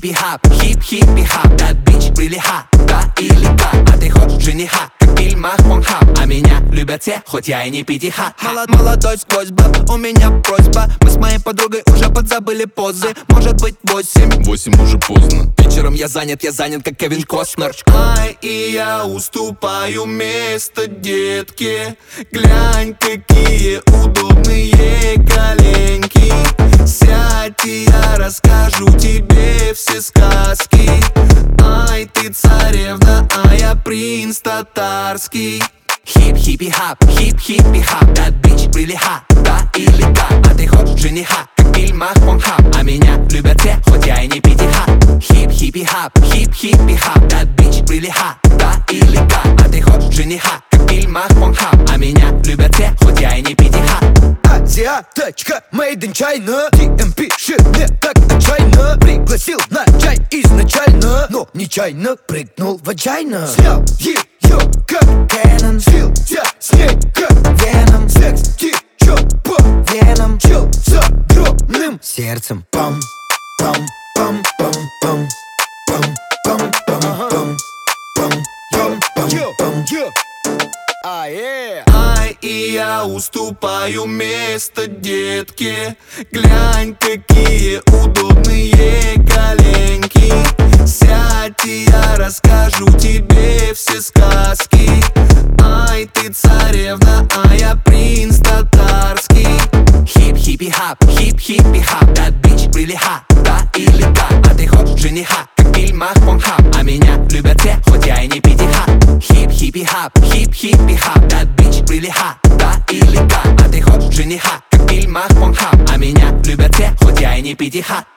Хип-хиппи-хап, хип-хиппи-хап. That bitch really hot, да или как? А ты хочешь жениха, как в фильмах Порнхаб. А меня любят все, хоть я и не пятиха. Молодой сквозь баб, у меня просьба. Мы с моей подругой уже подзабыли позы. Может быть 8. 8 уже поздно. Вечером я занят, как Кевин Костнер. Ай, и я уступаю место детке. Глянь, какие удобные коленки. Сядь, и я расскажу тебе все сказки. Ай, ты царевна, а я принц татарский. Хип-хиппи-хап, хип-хиппи-хап. That bitch really hot, да или как? А ты хочешь жениха, как в фильмах Порнхаб. А меня любят все, хоть я и не пятиха. Хип-хиппи-хап, хип-хиппи-хап. That bitch really hot, да или как? А ты хочешь жениха, как в фильмах Порнхаб. А меня любят все, хоть я и не пятиха. Азиаточка, made in China. DM пишет мне так отчаянно. Пригласил на чай изначально, но нечаянно прыгнул в ваджайна. Снял ее как Кэнон, слился с ней как Веном. Секс течет по венам, чел с огромным сердцем. Пам, пам, пам, пам, пам, пам, пам, пам, пам, пам, пам, пам, пам. Ай, и я уступаю место детке. Глянь, какие удобные коленки. Сядь, и я расскажу тебе все сказки. Ай, ты царевна, а я принц татарский. Хип-хиппи-хап, хип-хиппи-хап. That bitch really hot, да или как? А ты хочешь жениха, как в фильмах Порнхаб. А меня любят все, хоть я и не пятиха. Хип-хиппи-хап, хип-хиппи-хап. That bitch really hot, да или как? А ты хочешь жениха, как в фильмах Порнхаб. А меня любят все, хоть я и не пятиха.